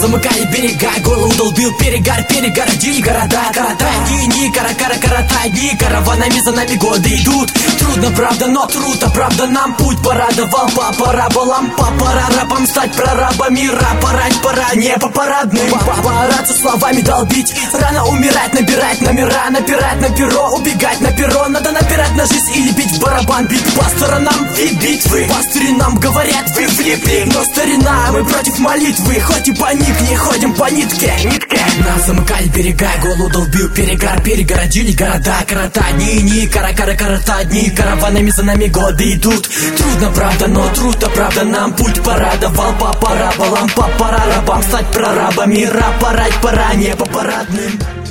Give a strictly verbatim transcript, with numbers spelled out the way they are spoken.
замыкали берега, голову долбил перегар, перегородили города, города. Дни, дни, кара, кара, корота, дни, караванами за нами годы идут. Трудно, правда, но труд, а правда нам путь порадовал. По параболам, по пора рабам стать прорабами. Рап, порать, пора, не по парадным. Поораться словами долбить, рано умирать, набирать номера, напирать на перо, убегать на перо. Надо напирать на жизнь или бить в барабан, бить по сторонам и битвы. Пастыри нам говорят, вы влипли, но старина, мы против молитвы. Хоть и паник, не ходим по нитке, нитке. Нас замыкали берега, голову долбил перегар, перегородили города, города. Дни, дни, кара, кара, корота, дни, караванами за нами годы идут. Трудно, правда, но трудно, правда, нам путь порадовал. По параболам, по пора рабам стать прорабами. Рап, порать, пора, не по парадным.